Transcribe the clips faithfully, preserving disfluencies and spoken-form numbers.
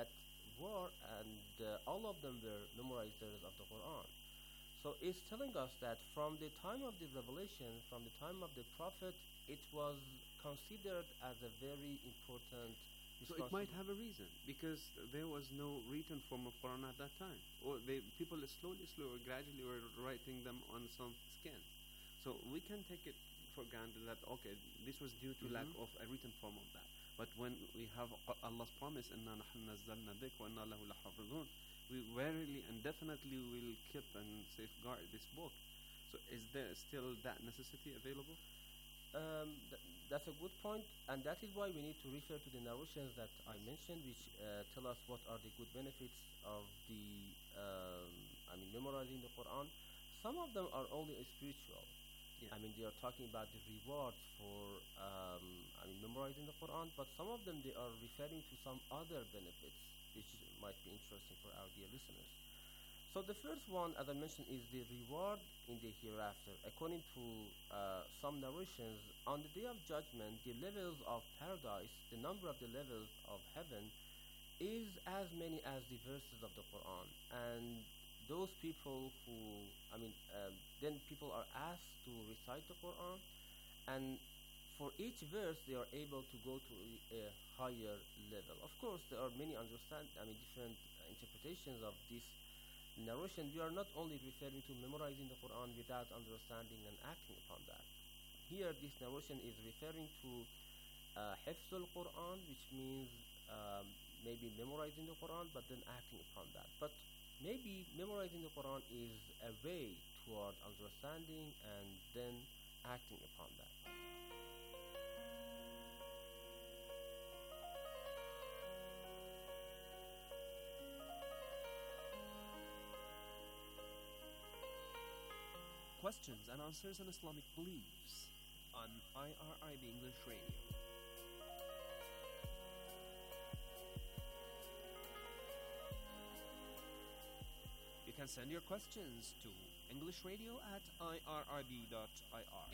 that war, and uh, all of them were memorizers of the Quran. So it's telling us that from the time of the revelation, from the time of the prophet, it was considered as a very important So it might responsibility. have a reason, because there was no written form of Quran at that time. Or they, people slowly, slowly, gradually were writing them on some skins. So we can take it for granted that, okay, this was due to lack Mhm. of a written form of that. But when we have Allah's promise, إِنَّا نَحْنُ نَزَّلْنَا الذِّكْرَ وَإِنَّا لَهُ لَحَافِظُونَ, we verily and definitely will keep and safeguard this book. So is there still that necessity available? Um, th- that's a good point, and that is why we need to refer to the narrations that I mentioned, which uh, tell us what are the good benefits of the, um, I mean, memorizing the Quran. Some of them are only spiritual. Yeah. I mean, they are talking about the rewards for, um, I mean, memorizing the Quran, but some of them they are referring to some other benefits, which might be interesting for our dear listeners. So the first one, as I mentioned, is the reward in the hereafter. According to uh, some narrations, on the day of judgment, the levels of paradise, the number of the levels of heaven, is as many as the verses of the Quran. And those people who, I mean, um, then people are asked to recite the Quran, and for each verse they are able to go to a, a higher level. Of course, there are many understand, I mean, different uh, interpretations of this narration. We are not only referring to memorizing the Quran without understanding and acting upon that. Here, this narration is referring to uh, Hifzul Quran, which means um, maybe memorizing the Quran but then acting upon that. But maybe memorizing the Quran is a way toward understanding and then acting upon that. Questions and answers on Islamic beliefs on I R I B English Radio. You can send your questions to englishradio at irib dot I R.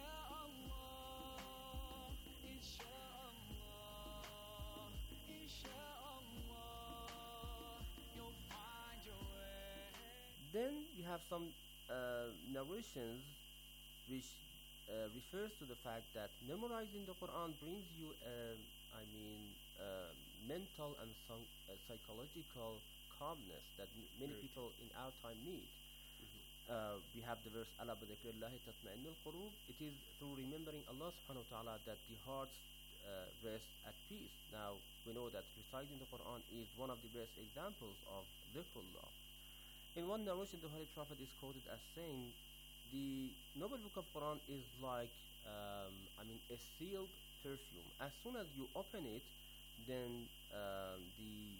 Then we have some uh, narrations which uh, refers to the fact that memorizing the Quran brings you, um, I mean, uh, mental and some, uh, psychological calmness that m- many Very people in our time need. Mhm. Uh, we have the verse, "Ala bidhikrillahi tatma'innul qulub." It is through remembering Allah subhanahu wa ta'ala that the hearts uh, rest at peace. Now, we know that reciting the Quran is one of the best examples of dhikrullah. In one narration, the Holy Prophet is quoted as saying, "The noble book of Quran is like, um, I mean, a sealed perfume. As soon as you open it, then um, the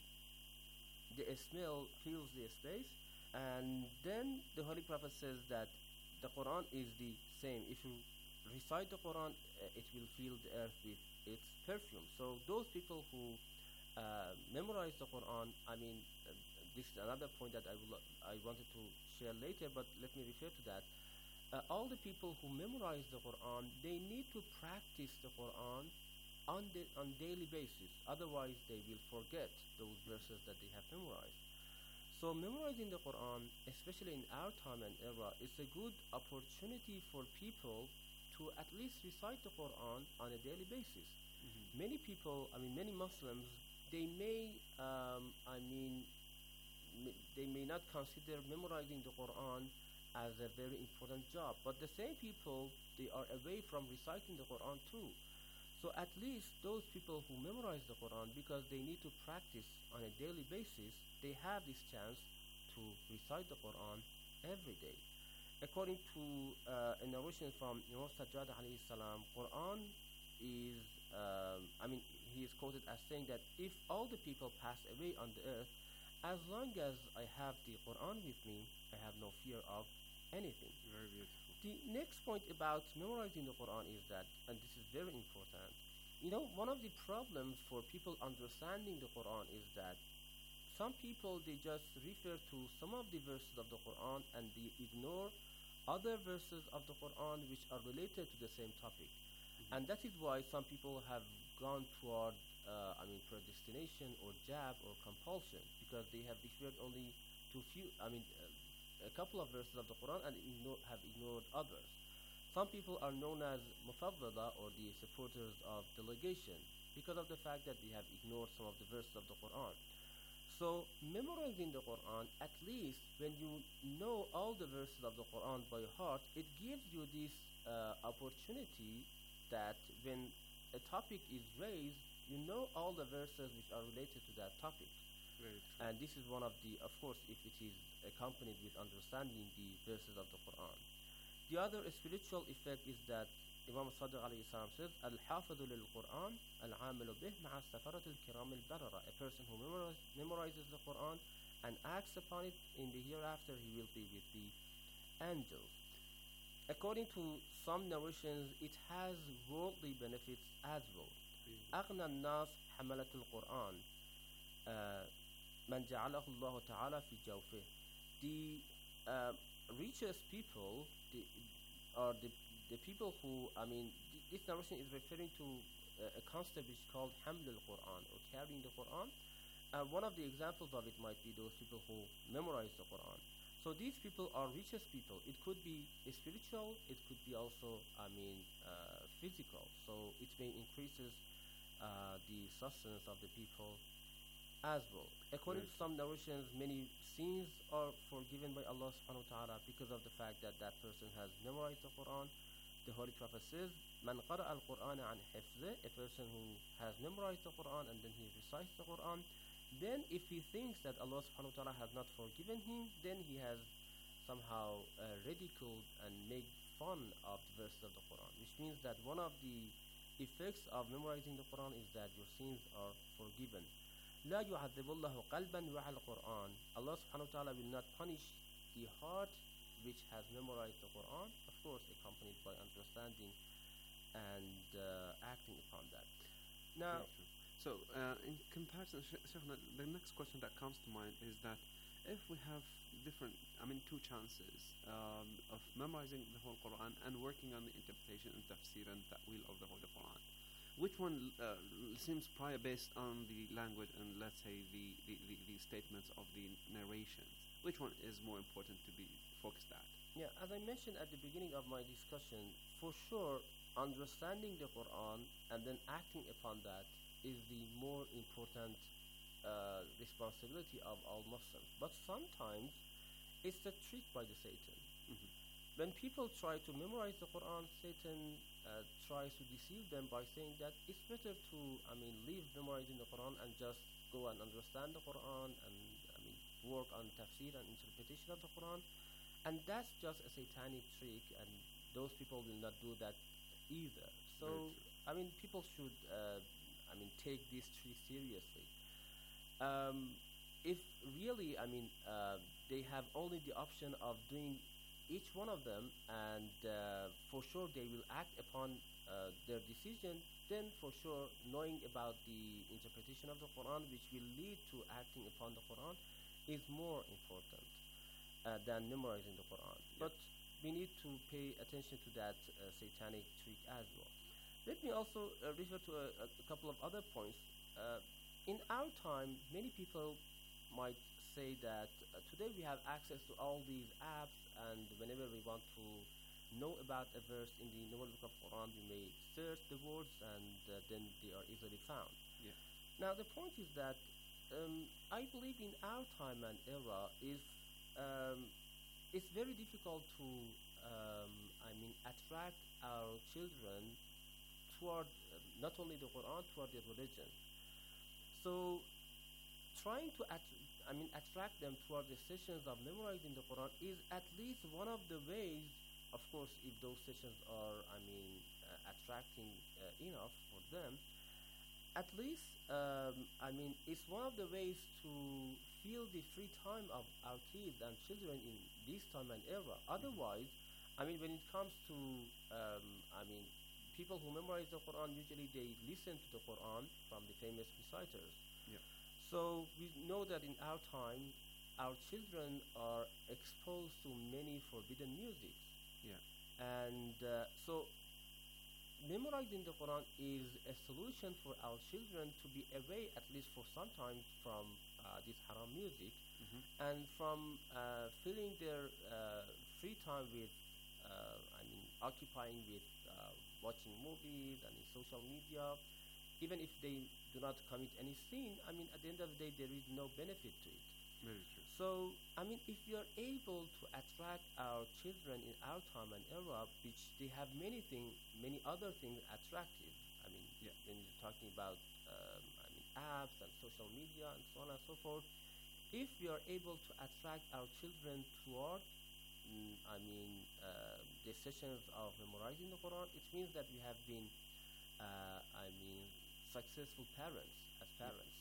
the smell fills the space, and then the Holy Prophet says that the Quran is the same. If you recite the Quran, uh, it will fill the earth with its perfume." So those people who uh, memorize the Quran, I mean, uh, this is another point that I will I wanted to share later, but let me refer to that. Uh, all the people who memorize the Quran, they need to practice the Quran on the on daily basis. Otherwise, they will forget those verses that they have memorized. So memorizing the Quran, especially in our time and era, is a good opportunity for people to at least recite the Quran on a daily basis. Mhm. Many people, I mean, many Muslims, they may, um, I mean, m- they may not consider memorizing the Quran as a very important job, but the same people, they are away from reciting the Quran too. So at least those people who memorize the Quran, because they need to practice on a daily basis, they have this chance to recite the Quran every day. According to uh, a narration from Imam Sajjad alayhi salam, Quran is, um, I mean, he is quoted as saying that if all the people pass away on the earth, as long as I have the Quran with me, I have no fear of anything. Very beautiful. The next point about memorizing the Quran is that, and this is very important, you know, one of the problems for people understanding the Quran is that some people they just refer to some of the verses of the Quran and they ignore other verses of the Quran which are related to the same topic. Mhm. And that is why some people have gone toward uh, I mean, predestination or jab or compulsion, because they have referred only to few, I mean, uh, a couple of verses of the Quran and ignore, have ignored others. Some people are known as mufaddala, or the supporters of delegation, because of the fact that they have ignored some of the verses of the Quran. So memorizing the Quran, at least when you know all the verses of the Quran by heart, it gives you this uh, opportunity that when a topic is raised, you know all the verses which are related to that topic. Very true. And this is one of the, of course, if it is accompanied with understanding the verses of the Quran. The other spiritual effect is that Imam Sadiq alayhi salam says, Al-Hafidhu lil-Quran, al-Amilu bih ma'a safarat al-kiram al-barara. A person who memorize, memorizes the Quran and acts upon it, in the hereafter he will be with the angels. According to some narrations, it has worldly benefits as well. أغنى الناس حملة القرآن من جعله الله تعالى في جوفه. The uh, richest people the, are the, the people who, I mean, th- this narration is referring to uh, a concept which is called Haml al-Quran, or carrying the Quran. Uh, one of the examples of it might be those people who memorize the Quran. So these people are richest people. It could be spiritual, it could be also, I mean, uh, physical. So it may increases uh, the sustenance of the people as well. According Right. to some narrations, many sins are forgiven by Allah subhanahu wa ta'ala because of the fact that that person has memorized the Quran. The Holy Prophet says, Man qara'a al-Qur'an an hifzih, a person who has memorized the Quran and then he recites the Quran, then if he thinks that Allah subhanahu wa ta'ala has not forgiven him, then he has somehow uh, ridiculed and made fun of the verses of the Quran, which means that one of the effects of memorizing the Quran is that your sins are forgiven. لا يعذب الله قلبا وعى القرآن. Allah subhanahu wa ta'ala will not punish the heart which has memorized the Quran, of course accompanied by understanding and uh, acting upon that. Now, Very true. So, uh, in comparison, Sh- Shaykhna, the next question that comes to mind is that if we have different, I mean, two chances um, of memorizing the whole Quran and working on the interpretation and tafsir and ta'wil of the Holy Quran, which one uh, seems prior based on the language and, let's say, the, the, the, the statements of the narrations? Which one is more important to be focused at? yeah, as I mentioned at the beginning of my discussion, for sure, understanding the Quran and then acting upon that is the more important uh, responsibility of all Muslims. But sometimes it's a trick by the Satan. Mhm. When people try to memorize the Quran, Satan uh, tries to deceive them by saying that it's better to, I mean, leave memorizing the Quran and just go and understand the Quran and, I mean, work on tafsir and interpretation of the Quran. And that's just a satanic trick, and those people will not do that either. So, Very true. I mean, people should, uh, I mean, take this trick seriously. Um, if really, I mean, uh, they have only the option of doing each one of them, and uh, for sure they will act upon uh, their decision, then for sure knowing about the interpretation of the Quran, which will lead to acting upon the Quran, is more important uh, than memorizing the Quran. Yeah. But we need to pay attention to that uh, satanic trick as well. Let me also uh, refer to a, a couple of other points. Uh, in our time, many people might say that uh, today we have access to all these apps, and whenever we want to know about a verse in the Noble Book of Quran, we may search the words, and uh, then they are easily found. Yeah. Now the point is that um, I believe in our time and era is um, it's very difficult to um, I mean attract our children toward uh, not only the Quran, toward the religion. So trying to att- I mean attract them toward the sessions of memorizing the Quran is at least one of the ways. Of course, if those sessions are, I mean, uh, attracting uh, enough for them, at least, um, I mean, it's one of the ways to fill the free time of our kids and children in this time and era. Otherwise, I mean, when it comes to, um, I mean, people who memorize the Quran, usually they listen to the Quran from the famous reciters. Yeah. So we know that in our time, our children are exposed to many forbidden music. Yeah. And uh, so memorizing the Quran is a solution for our children to be away, at least for some time, from uh, this haram music, Mhm. and from uh, filling their uh, free time with, uh, I mean, occupying with uh, watching movies and in social media. Even if they do not commit any sin, I mean, at the end of the day, there is no benefit to it. Very true. So, I mean, if we are able to attract our children in our time and era, which they have many things, many other things attractive. I mean, Yeah. when you're talking about, um, I mean, apps and social media and so on and so forth. If we are able to attract our children toward, mm, I mean, uh, the sessions of memorizing the Quran, it means that we have been, uh, I mean, successful parents as Yeah. parents.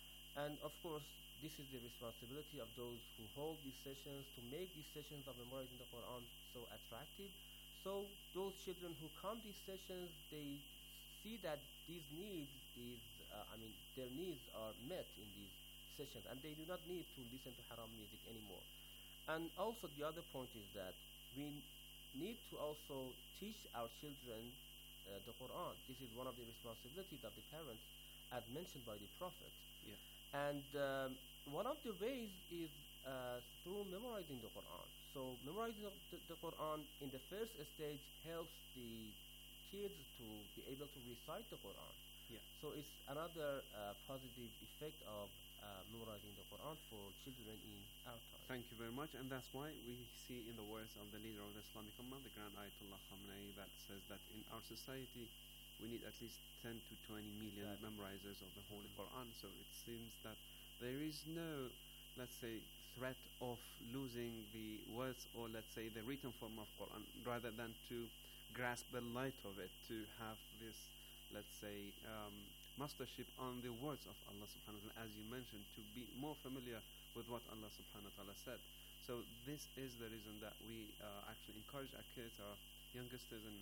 And of course, this is the responsibility of those who hold these sessions to make these sessions of memorizing the Quran so attractive. So those children who come these sessions, they see that these needs is, uh, I mean, their needs are met in these sessions, and they do not need to listen to haram music anymore. And also the other point is that we n- need to also teach our children uh, the Quran. This is one of the responsibilities of the parents, as mentioned by the Prophet. Yeah. And um, one of the ways is uh, through memorizing the Quran. So memorizing the, the, the Quran in the first stage helps the kids to be able to recite the Quran. Yeah. So it's another uh, positive effect of uh, memorizing the Quran for children in our time. Thank you very much. And that's why we see in the words of the leader of the Islamic Ummah, the Grand Ayatollah Khamenei, that says that in our society we need at least ten to twenty million Exactly. memorizers of the Holy Mhm. Quran. So it seems that there is no, let's say, threat of losing the words or, let's say, the written form of Quran, rather than to grasp the light of it, to have this, let's say, um, mastership on the words of Allah subhanahu wa ta'ala, as you mentioned, to be more familiar with what Allah subhanahu wa ta'ala said. So this is the reason that we uh, actually encourage our kids, our youngsters and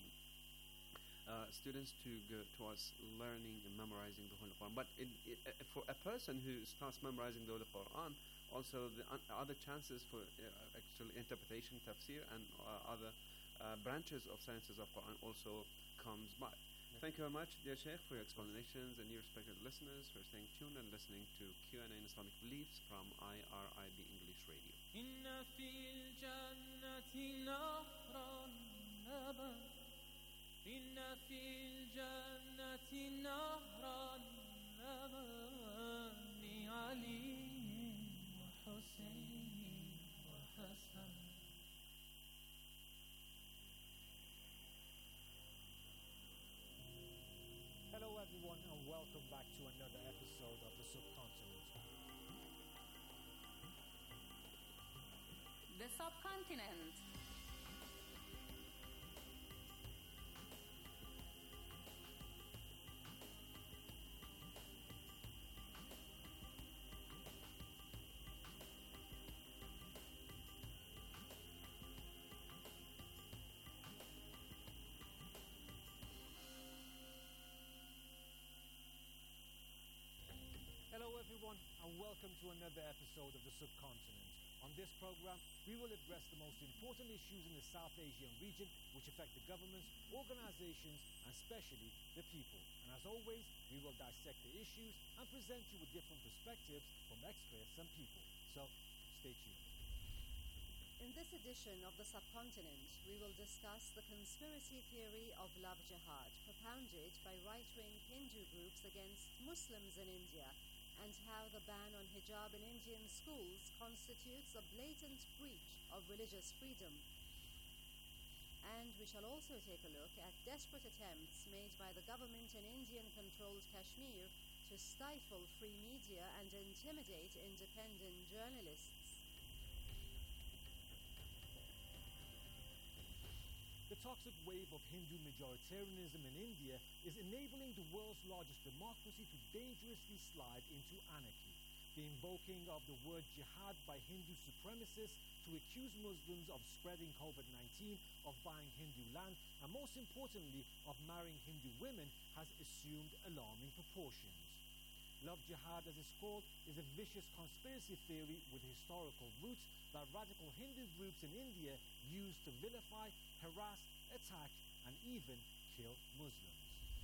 uh, students to go towards learning and memorizing the Holy Quran. But it, it, uh, for a person who starts memorizing the Holy Quran, also the un- other chances for uh, actual interpretation, tafsir, and uh, other uh, branches of sciences of Quran also comes by. Thank you very much, dear Sheikh, for your explanations, and you respected listeners for staying tuned and listening to Q and A in Islamic Beliefs from I R I B English Radio. إن في الجنة نهرا لبن إن في الجنة نهرا لبن لعلي وحسين وحسن. Hello, everyone, and welcome back to another episode of The Subcontinent. The subcontinent. Hello, everyone, and welcome to another episode of The Subcontinent. On this program, we will address the most important issues in the South Asian region which affect the governments, organizations, and especially the people. And as always, we will dissect the issues and present you with different perspectives from experts and people. So, stay tuned. In this edition of the Subcontinent, we will discuss the conspiracy theory of love jihad propounded by right-wing Hindu groups against Muslims in India, and how the ban on hijab in Indian schools constitutes a blatant breach of religious freedom. And we shall also take a look at desperate attempts made by the government in Indian-controlled Kashmir to stifle free media and intimidate independent journalists. The toxic wave of Hindu majoritarianism in India is enabling the world's largest democracy to dangerously slide into anarchy. The invoking of the word jihad by Hindu supremacists to accuse Muslims of spreading COVID nineteen, of buying Hindu land, and most importantly, of marrying Hindu women has assumed alarming proportions. Love jihad, as it's called, is a vicious conspiracy theory with historical roots that radical Hindu groups in India use to vilify, harass, attack, and even kill Muslims.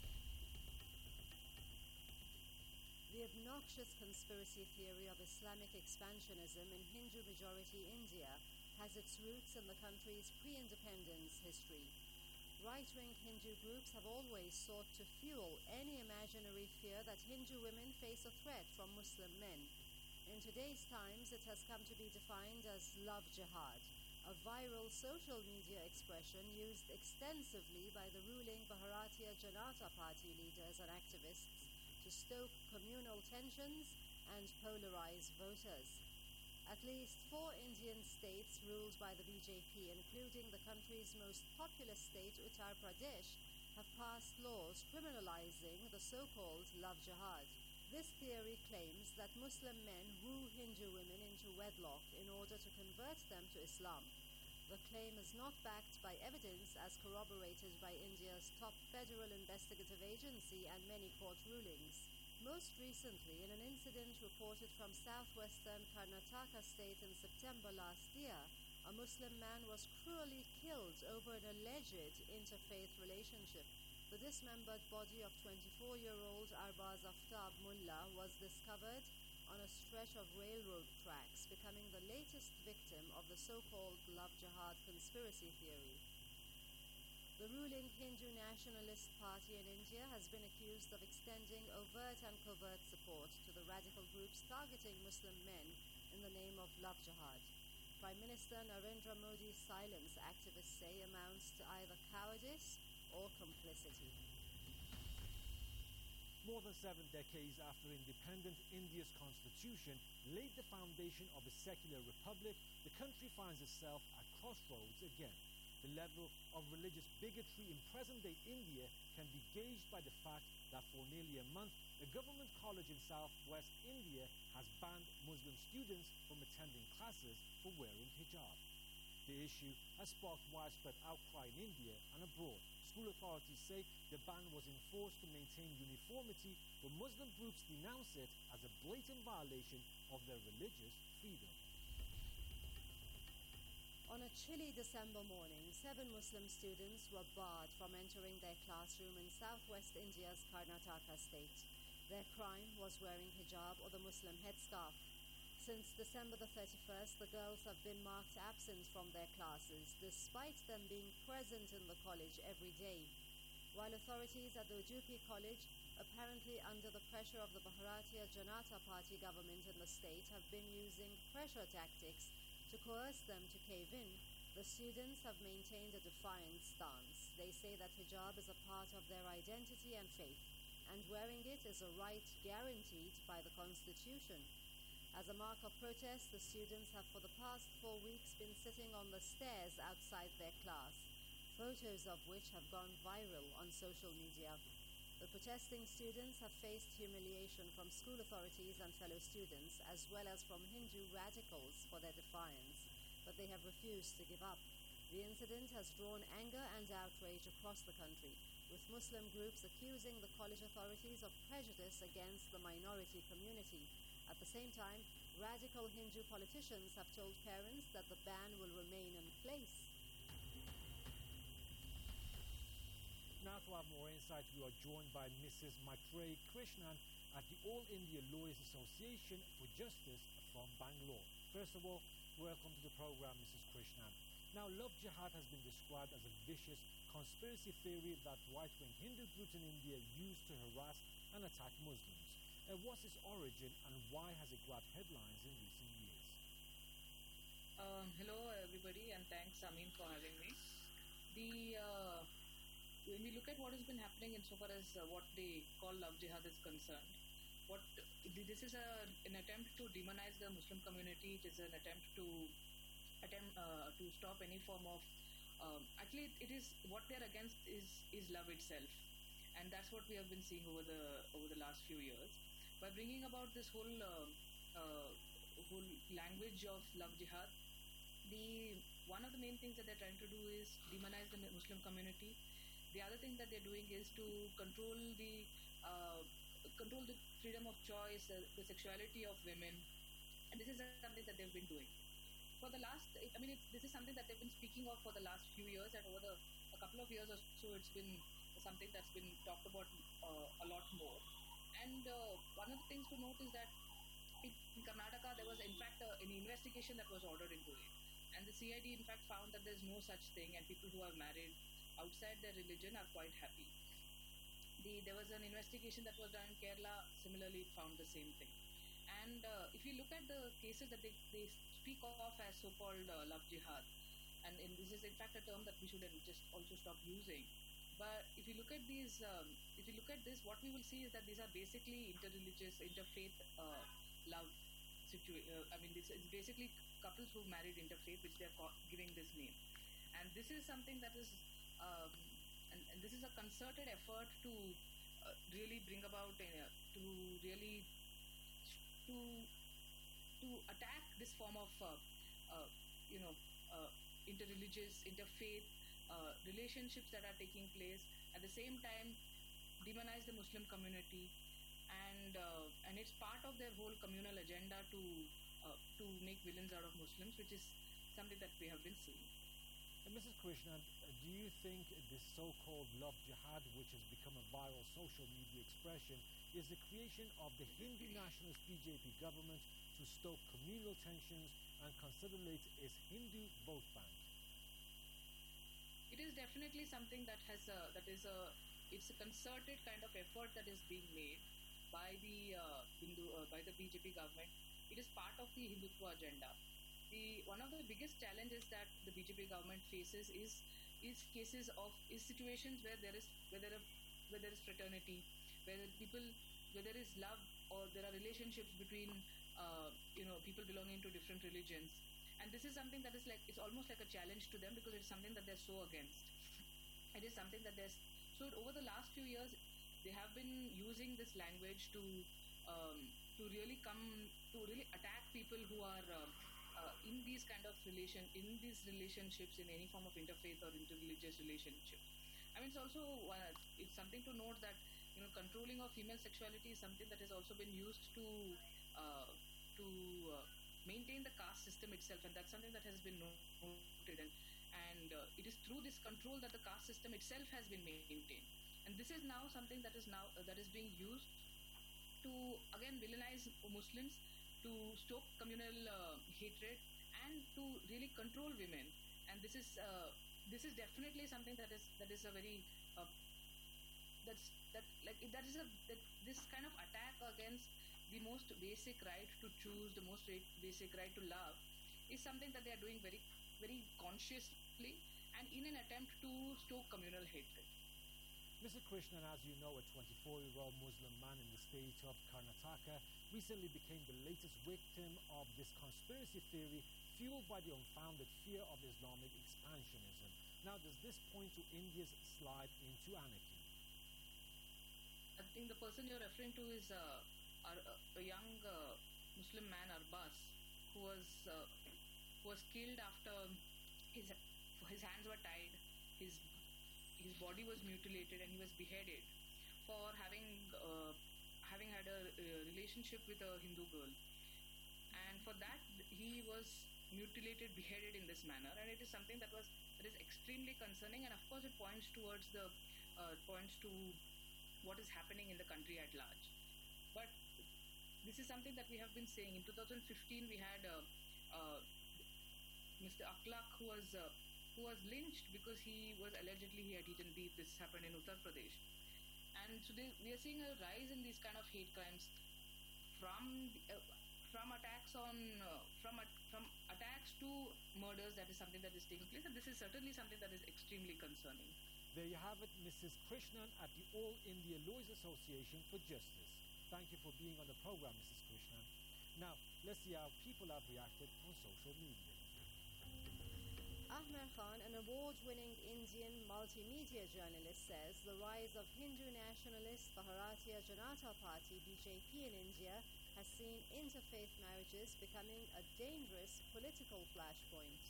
The obnoxious conspiracy theory of Islamic expansionism in Hindu-majority India has its roots in the country's pre-independence history. Right-wing Hindu groups have always sought to fuel any imaginary fear that Hindu women face a threat from Muslim men. In today's times, it has come to be defined as love jihad, a viral social media expression used extensively by the ruling Bharatiya Janata Party leaders and activists to stoke communal tensions and polarize voters. At least four Indian states ruled by the B J P, including the country's most populous state, Uttar Pradesh, have passed laws criminalizing the so-called love jihad. This theory claims that Muslim men woo Hindu women into wedlock in order to convert them to Islam. The claim is not backed by evidence as corroborated by India's top federal investigative agency and many court rulings. Most recently, in an incident reported from southwestern Karnataka state in September last year, a Muslim man was cruelly killed over an alleged interfaith relationship. The dismembered body of twenty-four-year-old Arbaz Aftab Mullah was discovered on a stretch of railroad tracks, becoming the latest victim of the so-called love jihad conspiracy theory. The ruling Hindu Nationalist Party in India has been accused of extending overt and covert support to the radical groups targeting Muslim men in the name of love jihad. Prime Minister Narendra Modi's silence, activists say, amounts to either cowardice or complicity. More than seven decades after independent India's constitution laid the foundation of a secular republic, the country finds itself at crossroads again. The level of religious bigotry in present-day India can be gauged by the fact that for nearly a month, a government college in southwest India has banned Muslim students from attending classes for wearing hijab. The issue has sparked widespread outcry in India and abroad. School authorities say the ban was enforced to maintain uniformity, but Muslim groups denounce it as a blatant violation of their religious freedom. On a chilly December morning, seven Muslim students were barred from entering their classroom in southwest India's Karnataka state. Their crime was wearing hijab or the Muslim headscarf. Since December the thirty-first, the girls have been marked absent from their classes, despite them being present in the college every day. While authorities at the Udupi College, apparently under the pressure of the Bharatiya Janata Party government in the state, have been using pressure tactics to coerce them to cave in, the students have maintained a defiant stance. They say that hijab is a part of their identity and faith, and wearing it is a right guaranteed by the Constitution. As a mark of protest, the students have for the past four weeks been sitting on the stairs outside their class, photos of which have gone viral on social media. The protesting students have faced humiliation from school authorities and fellow students, as well as from Hindu radicals for their defiance, but they have refused to give up. The incident has drawn anger and outrage across the country, with Muslim groups accusing the college authorities of prejudice against the minority community. At the same time, radical Hindu politicians have told parents that the ban will remain in place. Now to have more insight, we are joined by Missus Maitreyi Krishnan at the All India Lawyers Association for Justice from Bangalore. First of all, welcome to the program, Missus Krishnan. Now, love jihad has been described as a vicious conspiracy theory that right-wing Hindu groups in India use to harass and attack Muslims. Uh, what's its origin and why has it grabbed headlines in recent years? Uh, hello, everybody, and thanks, Amin, for having me. The uh, when we look at what has been happening insofar as uh, what they call love jihad is concerned, what this is a, an attempt to demonize the Muslim community. It is an attempt to attempt uh, to stop any form of. Um, actually, it is what they are against is is love itself, and that's what we have been seeing over the over the last few years. By bringing about this whole uh, uh, whole language of love jihad, the one of the main things that they're trying to do is demonize the Muslim community. The other thing that they're doing is to control the uh, control the freedom of choice, uh, the sexuality of women, and this is something that they've been doing for the last. I mean, it's, this is something that they've been speaking of for the last few years, and over the a couple of years or so, it's been something that's been talked about uh, a lot more. And uh, one of the things to note is that in in Karnataka, there was in fact uh, an investigation that was ordered into it. And the C I D in fact found that there's no such thing, and people who are married outside their religion are quite happy. The, there was an investigation that was done in Kerala, similarly, it found the same thing. And uh, if you look at the cases that they, they speak of as so called uh, love jihad, and in, this is in fact a term that we should just also stop using. But if you look at these, um, if you look at this, what we will see is that these are basically interreligious, interfaith uh, love situation. Uh, I mean, this is basically couples who married interfaith, which they're ca- giving this name. And this is something that is, um, and, and this is a concerted effort to uh, really bring about, uh, to really to to attack this form of, uh, uh, you know, uh, interreligious, interfaith uh, relationships that are taking place. At the same time, demonize the Muslim community, and uh, and it's part of their whole communal agenda to uh, to make villains out of Muslims, which is something that we have been seeing. And Missus Krishnan, uh, do you think this so-called love jihad, which has become a viral social media expression, is the creation of the Hindu nationalist B J P government to stoke communal tensions and consolidate its Hindu vote bank? It is definitely something that has a, that is a it's a concerted kind of effort that is being made by the uh, Hindu uh, by the B J P government. It is part of the Hindutva agenda. The one of the biggest challenges that the B J P government faces is is cases of is situations where there is where there are, where there is fraternity, where people where there is love, or there are relationships between uh, you know people belonging to different religions. And this is something that is like it's almost like a challenge to them, because it's something that they're so against. It is something that there's so over the last few years they have been using this language to um, to really come to really attack people who are uh, uh, in these kind of relation in these relationships, in any form of interfaith or interreligious relationships. I mean, it's also uh, it's something to note that you know controlling of female sexuality is something that has also been used to uh, to uh, maintain the caste system itself, and that's something that has been noted. And, and uh, it is through this control that the caste system itself has been maintained. And this is now something that is now uh, that is being used to again villainize Muslims, to stoke communal uh, hatred, and to really control women. And this is uh, this is definitely something that is that is a very uh, that's that like that is a that this kind of attack against the most basic right to choose, the most ra- basic right to love, is something that they are doing very very consciously, and in an attempt to stoke communal hatred. Mister Krishnan, as you know, a twenty-four-year-old Muslim man in the state of Karnataka recently became the latest victim of this conspiracy theory fueled by the unfounded fear of Islamic expansionism. Now, does this point to India's slide into anarchy? I think the person you're referring to is uh, our, uh, a young uh, Muslim man, Arbas, who was uh, who was killed after his his hands were tied, his his body was mutilated, and he was beheaded for having uh, having had a, a relationship with a Hindu girl. And for that, he was mutilated, beheaded in this manner, and it is something that was that is extremely concerning. And of course, it points towards the uh, points to what is happening in the country at large. But this is something that we have been saying. In two thousand fifteen, we had uh, uh, Mister Akhlaq, who was uh, who was lynched because he was allegedly he had eaten beef. This happened in Uttar Pradesh, and so they, we are seeing a rise in these kind of hate crimes from uh, from attacks on uh, from at, from attacks to murders. That is something that is taking place, and this is certainly something that is extremely concerning. There you have it, Missus Krishnan at the All India Lawyers Association for Justice. Thank you for being on the program, Missus Krishnan. Now, let's see how people have reacted on social media. Ahmer Khan, an award-winning Indian multimedia journalist, says the rise of Hindu nationalist Bharatiya Janata Party B J P in India has seen interfaith marriages becoming a dangerous political flashpoint.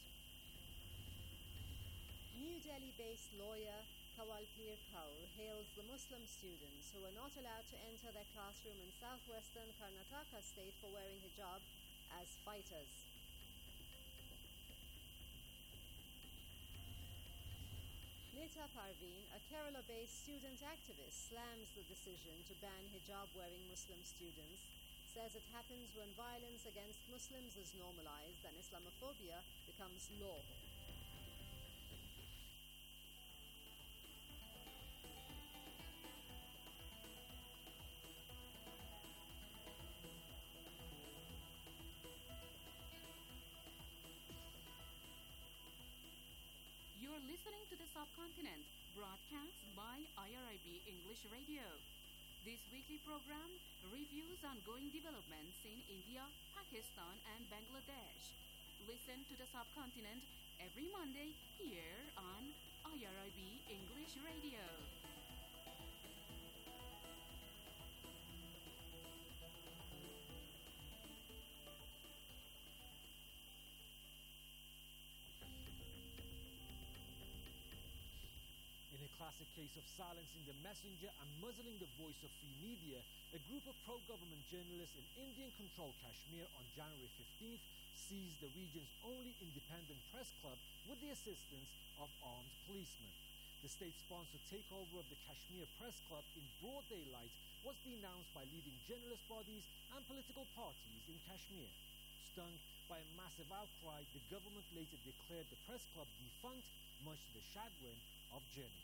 New Delhi-based lawyer Kawalpir Kaur hails the Muslim students who are not allowed to enter their classroom in southwestern Karnataka state for wearing hijab as fighters. Anita Parveen, a Kerala-based student activist, slams the decision to ban hijab-wearing Muslim students, says it happens when violence against Muslims is normalized and Islamophobia becomes law. You're listening to The Subcontinent, broadcast by I R I B English Radio. This weekly program reviews ongoing developments in India, Pakistan, and Bangladesh. Listen to The Subcontinent every Monday here on I R I B English Radio. In a classic case of silencing the messenger and muzzling the voice of free media, a group of pro-government journalists in Indian-controlled Kashmir on January fifteenth seized the region's only independent press club with the assistance of armed policemen. The state-sponsored takeover of the Kashmir Press Club in broad daylight was denounced by leading journalist bodies and political parties in Kashmir. Stung by a massive outcry, the government later declared the press club defunct, much to the chagrin of journalists.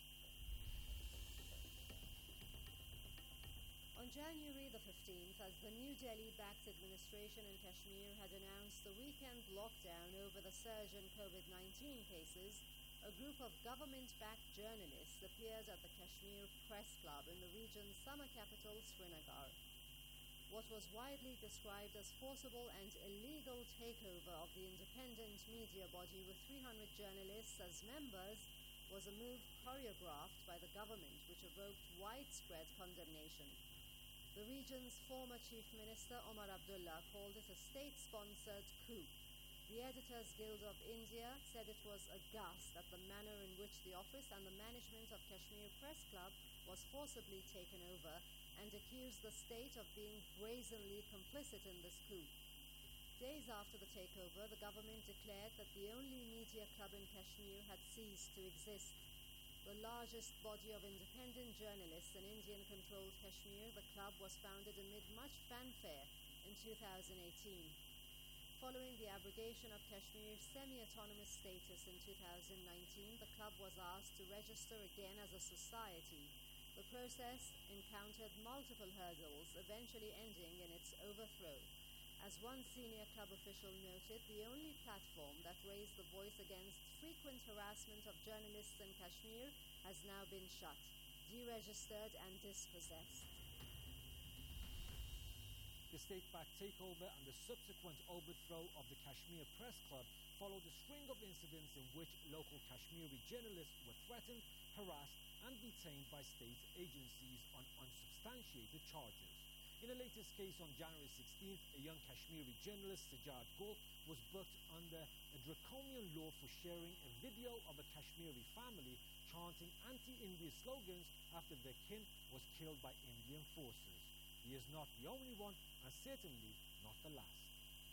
On January the fifteenth, as the New Delhi-backed administration in Kashmir had announced the weekend lockdown over the surge in COVID nineteen cases, a group of government-backed journalists appeared at the Kashmir Press Club in the region's summer capital, Srinagar. What was widely described as forcible and illegal takeover of the independent media body with three hundred journalists as members was a move choreographed by the government which evoked widespread condemnation. The region's former Chief Minister Omar Abdullah called it a state-sponsored coup. The Editors Guild of India said it was aghast at the manner in which the office and the management of Kashmir Press Club was forcibly taken over and accused the state of being brazenly complicit in this coup. Days after the takeover, the government declared that the only media club in Kashmir had ceased to exist. The largest body of independent journalists in Indian-controlled Kashmir, the club was founded amid much fanfare in two thousand eighteen. Following the abrogation of Kashmir's semi-autonomous status in two thousand nineteen, the club was asked to register again as a society. The process encountered multiple hurdles, eventually ending in its overthrow. As one senior club official noted, the only platform that raised the voice against frequent harassment of journalists in Kashmir has now been shut, deregistered and dispossessed. The state-backed takeover and the subsequent overthrow of the Kashmir Press Club followed a string of incidents in which local Kashmiri journalists were threatened, harassed, and detained by state agencies on unsubstantiated charges. In the latest case on January sixteenth, a young Kashmiri journalist, Sajjad Gul, was booked under a draconian law for sharing a video of a Kashmiri family chanting anti-India slogans after their kin was killed by Indian forces. He is not the only one, and certainly not the last.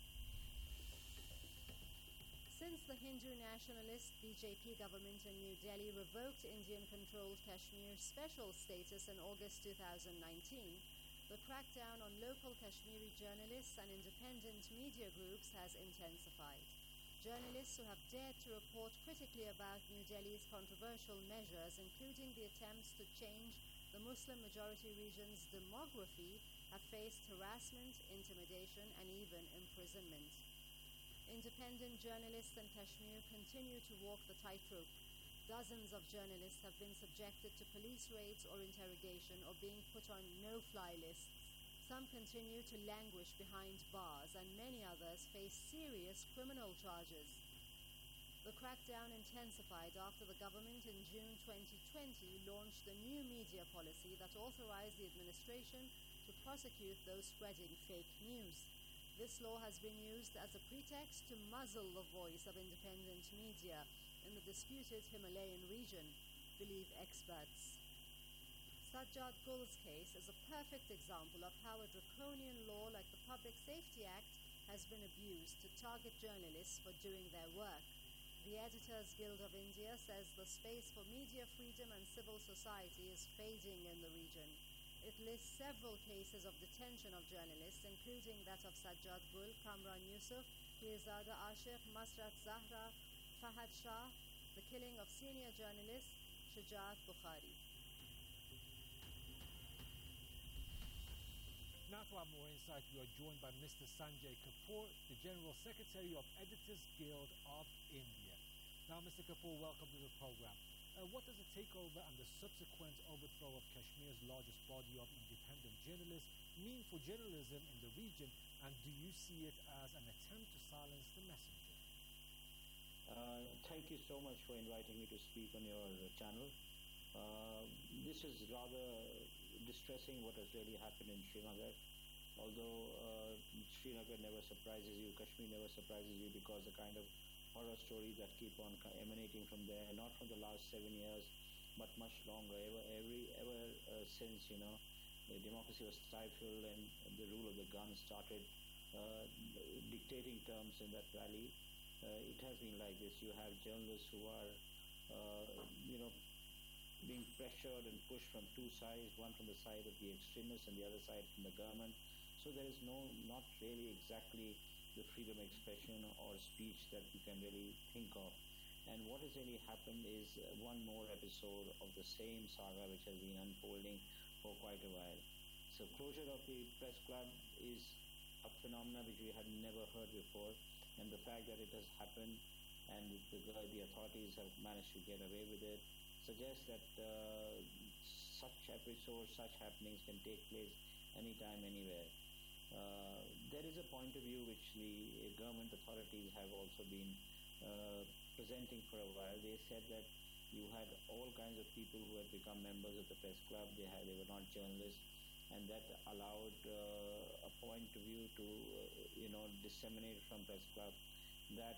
Since the Hindu nationalist B J P government in New Delhi revoked Indian-controlled Kashmir's special status in August two thousand nineteen, the crackdown on local Kashmiri journalists and independent media groups has intensified. Journalists who have dared to report critically about New Delhi's controversial measures, including the attempts to change the Muslim-majority region's demography, have faced harassment, intimidation, and even imprisonment. Independent journalists in Kashmir continue to walk the tightrope. Dozens of journalists have been subjected to police raids or interrogation or being put on no-fly lists. Some continue to languish behind bars, and many others face serious criminal charges. The crackdown intensified after the government in June twenty twenty launched a new media policy that authorized the administration to prosecute those spreading fake news. This law has been used as a pretext to muzzle the voice of independent media in the disputed Himalayan region, believe experts. Sajjad Gul's case is a perfect example of how a draconian law like the Public Safety Act has been abused to target journalists for doing their work. The Editors Guild of India says the space for media freedom and civil society is fading in the region. It lists several cases of detention of journalists, including that of Sajjad Gul, Kamran Yusuf, Pirzada Ashiq, Masrat Zahra, Fahad Shah, the killing of senior journalist Shujaat Bukhari. Now to have more insight, we are joined by Mister Sanjay Kapoor, the General Secretary of Editors Guild of India. Now, Mister Kapoor, welcome to the program. Uh, what does the takeover and the subsequent overthrow of Kashmir's largest body of independent journalists mean for journalism in the region, and do you see it as an attempt to silence the messenger? Uh, thank you so much for inviting me to speak on your uh, channel. Uh, this is rather distressing what has really happened in Srinagar. Although uh, Srinagar never surprises you, Kashmir never surprises you, because the kind of horror stories that keep on emanating from there, not from the last seven years, but much longer, ever, every, ever uh, since, you know, the democracy was stifled and the rule of the gun started uh, dictating terms in that valley. Uh, it has been like this. You have journalists who are, uh, you know, being pressured and pushed from two sides, one from the side of the extremists and the other side from the government. So there is no, not really exactly the freedom of expression or speech that you can really think of. And what has really happened is uh, one more episode of the same saga which has been unfolding for quite a while. So closure of the press club is a phenomenon which we had never heard before, and the fact that it has happened and the, the authorities have managed to get away with it suggests that uh, such episodes, such happenings can take place anytime, anywhere. Uh, there is a point of view which the uh, government authorities have also been uh, presenting for a while. They said that you had all kinds of people who had become members of the press club. They had, they were not journalists, and that allowed uh, a point of view to uh, you know disseminate from press club that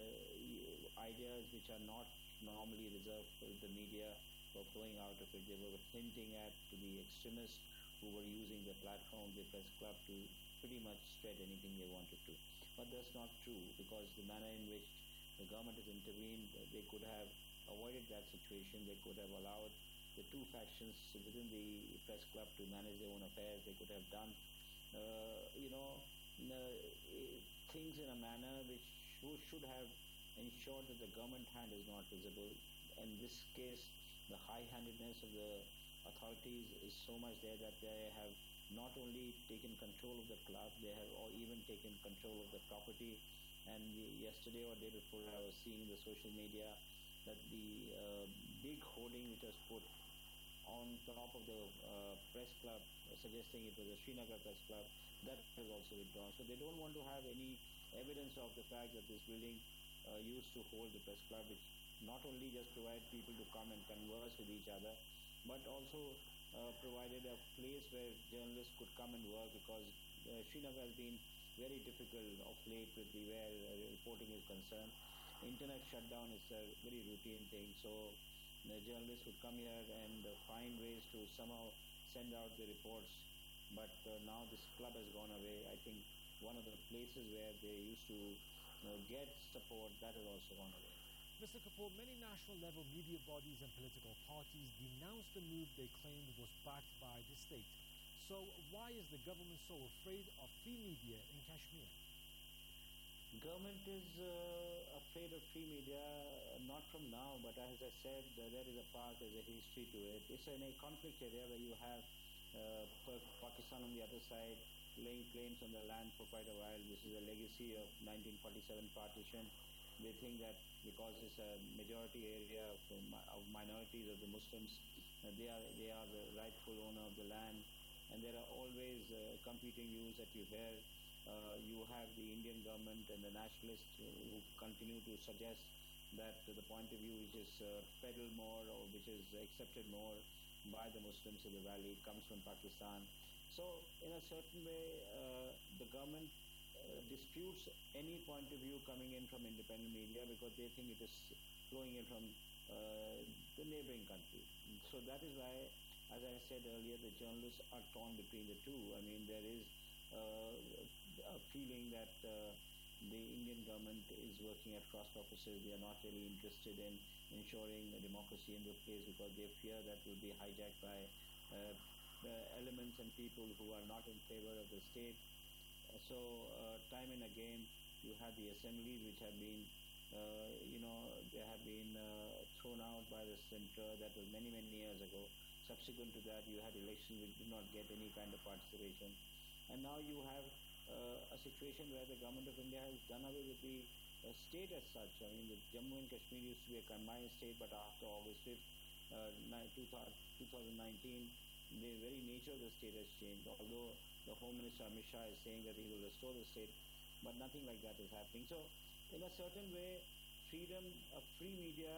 uh, ideas which are not normally reserved for the media were flowing out of it. They were hinting at to the extremists who were using the platform, the press club, to pretty much spread anything they wanted to. But that's not true, because the manner in which the government has intervened, they could have avoided that situation. They could have allowed the two factions within the press club to manage their own affairs. They could have done, uh, you know, uh, things in a manner which should have ensured that the government hand is not visible. In this case, the high-handedness of the authorities is so much there that they have not only taken control of the club, they have or even taken control of the property. And the, yesterday or day before, I was seeing the social media that the uh, big hoarding which was put on top of the uh, press club, uh, suggesting it was a Srinagar press club, that has also withdrawn. So they don't want to have any evidence of the fact that this building uh, used to hold the press club, which not only just provide people to come and converse with each other, but also uh, provided a place where journalists could come and work, because uh, Srinagar has been very difficult of late with the where uh, reporting is concerned. Internet shutdown is a very routine thing, so the journalists would come here and uh, find ways to somehow send out the reports. But uh, now this club has gone away. I think one of the places where they used to you know, get support, that has also gone away. Mister Kapoor, many national-level media bodies and political parties denounced the move they claimed was backed by the state. So why is the government so afraid of free media in Kashmir? Government is uh, afraid of free media, uh, not from now, but as I said, uh, there is a past, there's a history to it. It's in a conflict area where you have uh, Pakistan on the other side laying claims on the land for quite a while. This is a legacy of nineteen forty-seven partition. They think that because it's a majority area of, of minorities of the Muslims, uh, they are they are the rightful owner of the land, and there are always uh, competing views that you hear. Uh, you have the Indian government and the nationalists who, who continue to suggest that uh, the point of view which is uh, peddled more or which is accepted more by the Muslims in the valley comes from Pakistan. So in a certain way, uh, the government uh, disputes any point of view coming in from independent media, because they think it is flowing in from uh, the neighboring country. So that is why, as I said earlier, the journalists are torn between the two. I mean, there is uh, a feeling that uh, the Indian government is working at cross purposes. They are not really interested in ensuring a democracy in the place because they fear that will be hijacked by uh, uh, elements and people who are not in favor of the state. Uh, so uh, time and again, you have the assemblies which have been, uh, you know, they have been uh, thrown out by the center. That was many, many years ago. Subsequent to that, you had elections which did not get any kind of participation. And now you have uh, a situation where the government of India has done away with the uh, state as such. I mean, the Jammu and Kashmir used to be a combined state, but after August fifth, uh, twenty nineteen, the very nature of the state has changed. Although the Home Minister Amit Shah is saying that he will restore the state, but nothing like that is happening. So, in a certain way, freedom of free media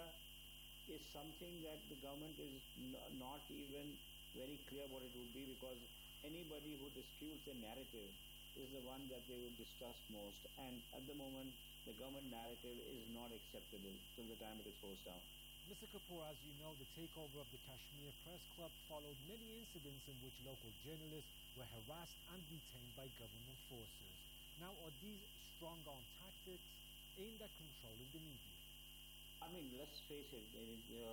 is something that the government is n- not even very clear what it would be, because anybody who disputes the narrative is the one that they would distrust most. And at the moment, the government narrative is not acceptable till the time it is forced down. Mister Kapoor, as you know, the takeover of the Kashmir Press Club followed many incidents in which local journalists were harassed and detained by government forces. Now, are these strong-arm tactics aimed at controlling the media? I mean, let's face it, in,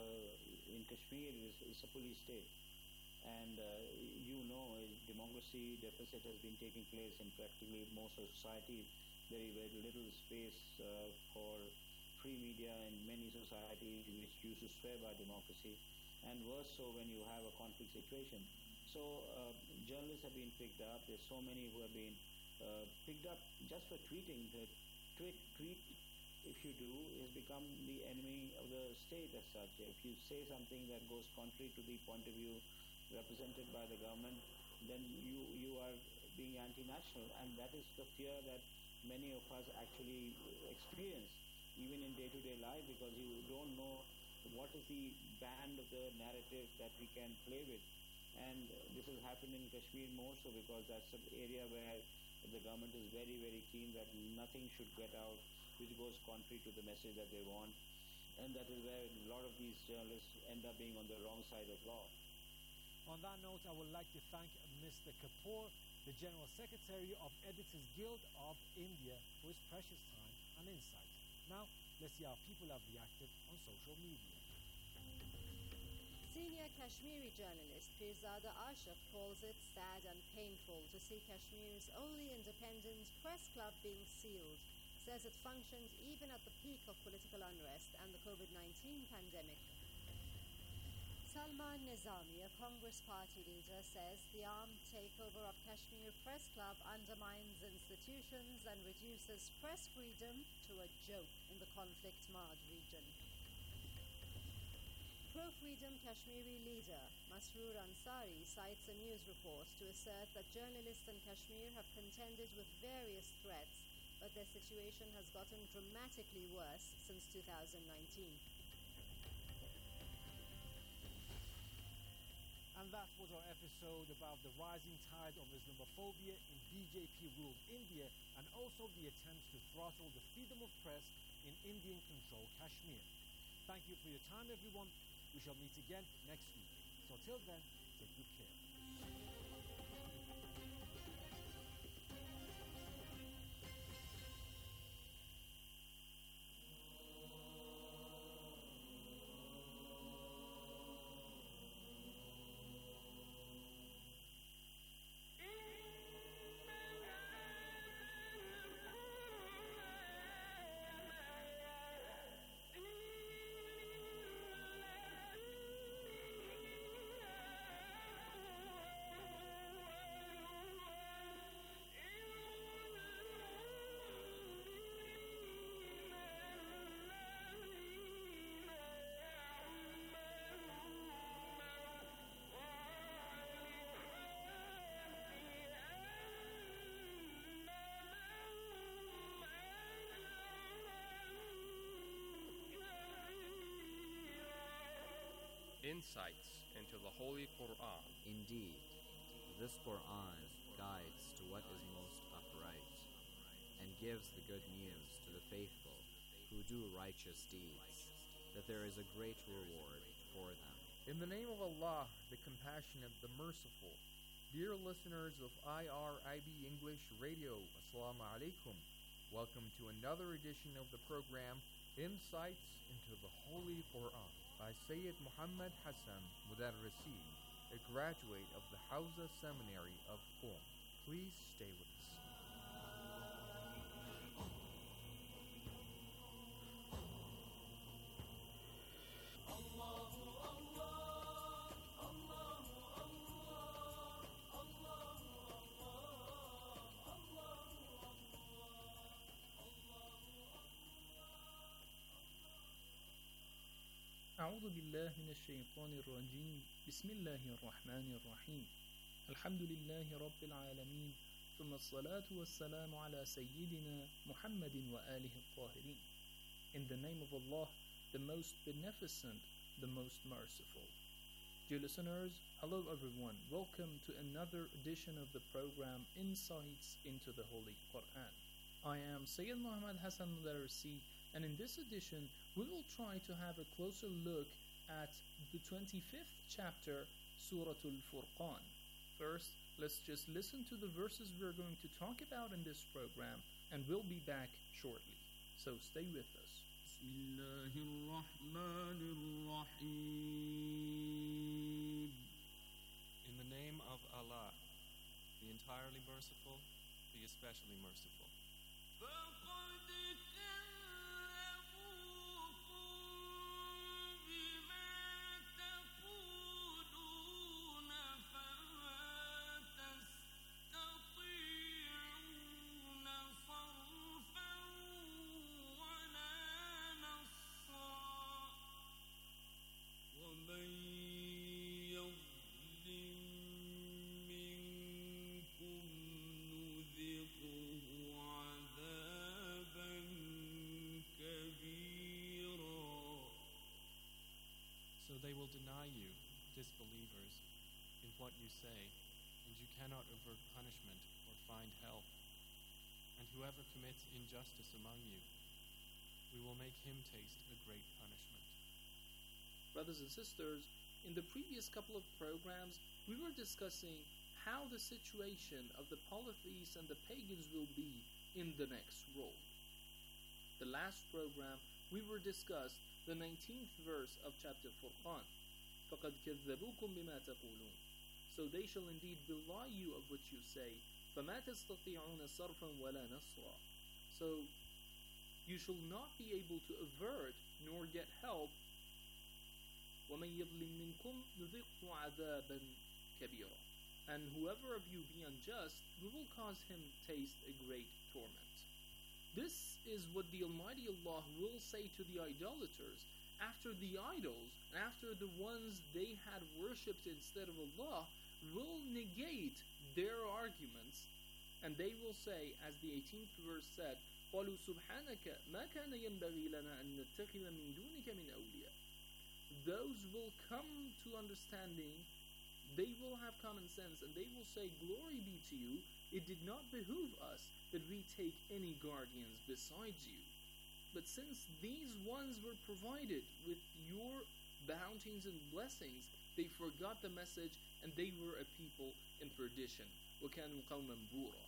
uh, in Kashmir, it's, it's a police state. And uh, you know, a democracy deficit has been taking place in practically most of society. Very, very little space uh, for free media in many societies which used to swear by democracy. And worse so when you have a conflict situation. So uh, journalists have been picked up. There's so many who have been uh, picked up just for tweeting. The tweet, tweet, if you do, has become the enemy of the state as such. If you say something that goes contrary to the point of view represented by the government, then you you are being anti-national, and that is the fear that many of us actually experience even in day-to-day life, because you don't know what is the band of the narrative that we can play with. And this has happened in Kashmir more so because that's an area where the government is very, very keen that nothing should get out which goes contrary to the message that they want. And that is where a lot of these journalists end up being on the wrong side of law. On that note, I would like to thank Mister Kapoor, the General Secretary of Editors Guild of India, for his precious time and insight. Now, let's see how people have reacted on social media. Senior Kashmiri journalist Pirzada Ashif calls it sad and painful to see Kashmir's only independent press club being sealed. Says it functioned even at the peak of political unrest and the COVID nineteen pandemic. Salman Nizami, a Congress party leader, says the armed takeover of Kashmir Press Club undermines institutions and reduces press freedom to a joke in the conflict-marred region. Pro-freedom Kashmiri leader Masroor Ansari cites a news report to assert that journalists in Kashmir have contended with various threats, but their situation has gotten dramatically worse since two thousand nineteen. And that was our episode about the rising tide of Islamophobia in B J P-ruled India, and also the attempts to throttle the freedom of press in Indian-controlled Kashmir. Thank you for your time, everyone. We shall meet again next week. So till then, take good care. Insights into the Holy Quran. Indeed, this Quran guides to what is most upright and gives the good news to the faithful who do righteous deeds, that there is a great reward for them. In the name of Allah, the Compassionate, the Merciful, dear listeners of I R I B English Radio, Assalamu alaikum. Welcome to another edition of the program Insights into the Holy Quran by Sayyid Muhammad Hassan Mudarrisi, a graduate of the Hawza Seminary of Qom. Please stay with us. أعوذ بالله من الشيطان الرجيم بسم الله الرحمن الرحيم الحمد لله رب العالمين ثم الصلاة والسلام على سيدنا محمد وآله الطاهرين. In the name of Allah, the most beneficent, the most merciful. Dear listeners, hello everyone. Welcome to another edition of the program Insights into the Holy Quran. I am Sayyid Muhammad Hassan Mudarrisi, and in this edition we will try to have a closer look at the twenty-fifth chapter, Surah Al-Furqan. First, let's just listen to the verses we're going to talk about in this program, and we'll be back shortly. So stay with us. بسم الله الرحمن الرحيم. In the name of Allah, the entirely merciful, the especially merciful. So they will deny you, disbelievers, in what you say, and you cannot avert punishment or find help. And whoever commits injustice among you, we will make him taste a great punishment. Brothers and sisters, in the previous couple of programs, we were discussing how the situation of the polytheists and the pagans will be in the next world. The last program, we were discussed the nineteenth verse of chapter Furqan. فَقَدْ كَذَّبُوكُمْ بِمَا تَقُولُونَ. So they shall indeed belie you of what you say. فَمَا تَسْتَطِيعُونَ صَرْفًا وَلَا نَصْرًا. So you shall not be able to avert nor get help. وَمَنْ يَظْلِمْ مِنْكُمْ نُذِقْهُ عَذَابًا كَبِيرًا. And whoever of you be unjust, we will cause him taste a great torment. This is what the Almighty Allah will say to the idolaters after the idols, after the ones they had worshipped instead of Allah, will negate their arguments, and they will say, as the eighteenth verse said, قَالُوا سُبْحَانَكَ مَا كَانَ يَنْبَغِي لَنَا أَن نَتَّخِذَ مِن دُونِكَ مِنْ أَوْلِيَاءَ. Those will come to understanding, they will have common sense, and they will say, glory be to you, it did not behoove us that we take any guardians besides you. But since these ones were provided with your bounties and blessings, they forgot the message and they were a people in perdition. وَكَانُوا قَوْمًا بُورًا.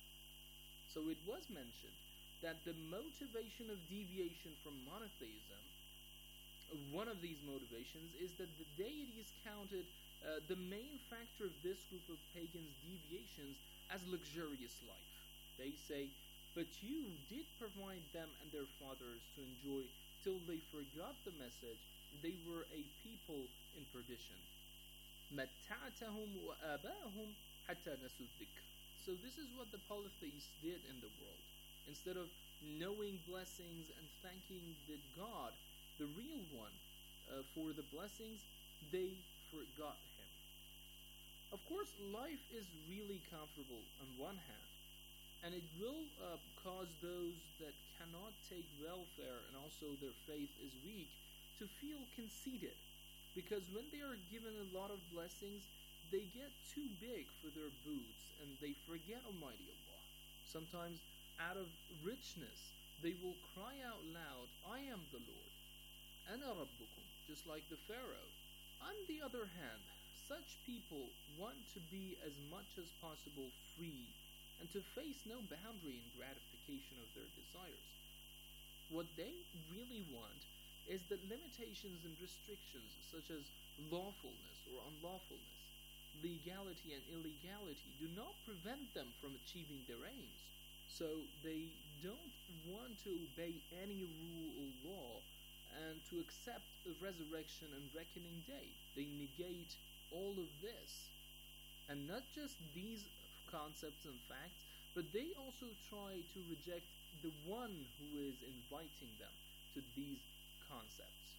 So it was mentioned that the motivation of deviation from monotheism, one of these motivations is that the deities counted uh, the main factor of this group of pagans' deviations as luxurious life. They say, but you did provide them and their fathers to enjoy till they forgot the message. They were a people in perdition. مَتَّعْتَهُمْ وَآبَاهُمْ حَتَّى نَسُوا الذِّكْرَ. So this is what the polytheists did in the world. Instead of knowing blessings and thanking the God, the real one, uh, for the blessings, they forgot Him. Of course, life is really comfortable on one hand, and it will uh, cause those that cannot take welfare and also their faith is weak to feel conceited, because when they are given a lot of blessings, they get too big for their boots and they forget Almighty Allah. Sometimes out of richness they will cry out loud, I am the Lord, Ana Rabbukum, just like the Pharaoh. On the other hand, such people want to be as much as possible free and to face no boundary in gratification of their desires. What they really want is that limitations and restrictions such as lawfulness or unlawfulness, legality and illegality do not prevent them from achieving their aims. So they don't want to obey any rule or law and to accept a resurrection and reckoning day. They negate all of this. And not just these concepts and facts, but they also try to reject the one who is inviting them to these concepts.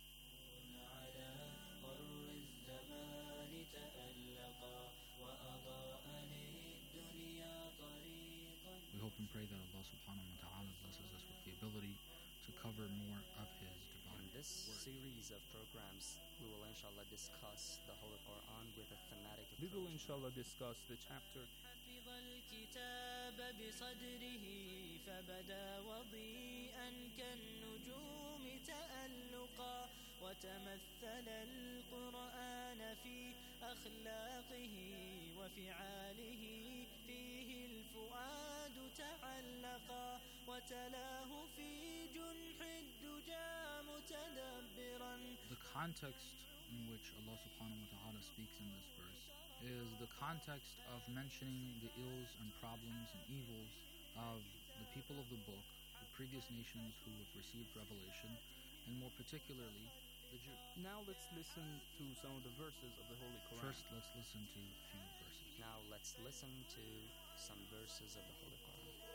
We hope and pray that Allah subhanahu wa ta'ala blesses us with the ability to cover more of His divine In this word. series of programs, we will inshallah discuss the Holy Quran with a thematic approach. We will inshallah discuss the chapter حفظ الكتاب بصدره فبدا وضيئا كالنجوم تألقا وتمثل القرآن في أخلاقه وفعاله فيه الفؤاد تعلقا وتلاه في جنح الدجى متدبرا. The context in which Allah subhanahu wa ta'ala speaks in this verse is the context of mentioning the ills and problems and evils of the people of the book, the previous nations who have received revelation, and more particularly the Jews. Now let's listen to some of the verses of the Holy Quran. First, let's listen to a few verses. Now let's listen to some verses of the Holy Quran.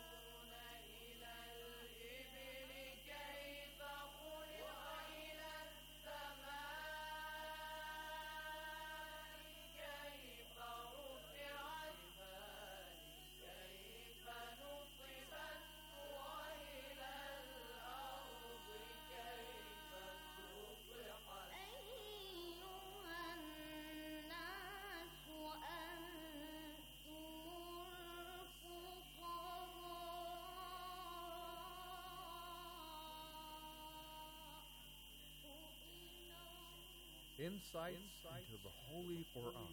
Insights into the Holy Quran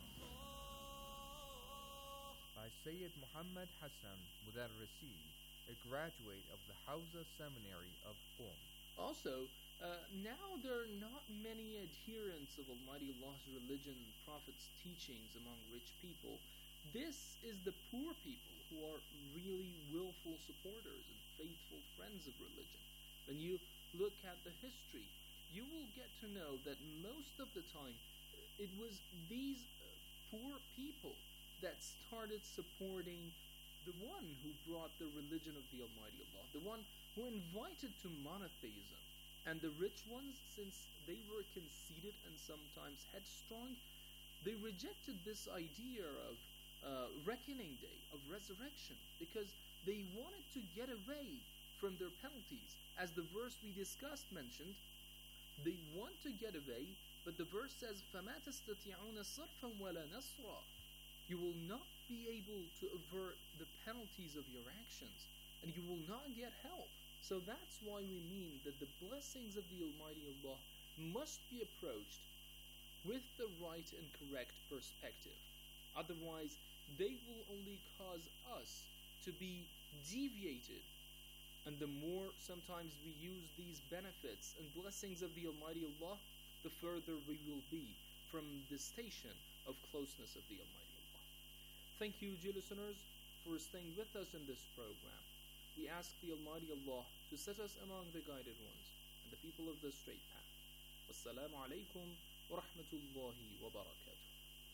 by Sayyid Muhammad Hassan Mudarrisi, a graduate of the Hausa Seminary of Qom. Also, uh, now there are not many adherents of Almighty Allah's religion and Prophet's teachings among rich people. This is the poor people who are really willful supporters and faithful friends of religion. When you look at the history, you will get to know that most of the time it was these uh, poor people that started supporting the one who brought the religion of the Almighty Allah, the one who invited to monotheism. And the rich ones, since they were conceited and sometimes headstrong, they rejected this idea of uh, reckoning day, of resurrection, because they wanted to get away from their penalties. As the verse we discussed mentioned, they want to get away, but the verse says, فَمَا تَسْتَطِيعُونَ صَرْفًا وَلَا نَصْرًا. You will not be able to avert the penalties of your actions, and you will not get help. So that's why we mean that the blessings of the Almighty Allah must be approached with the right and correct perspective. Otherwise, they will only cause us to be deviated. And the more sometimes we use these benefits and blessings of the Almighty Allah, the further we will be from the station of closeness of the Almighty Allah. Thank you, dear listeners, for staying with us in this program. We ask the Almighty Allah to set us among the guided ones and the people of the straight path. Wassalamu alaikum wa rahmatullahi wa barakatuh.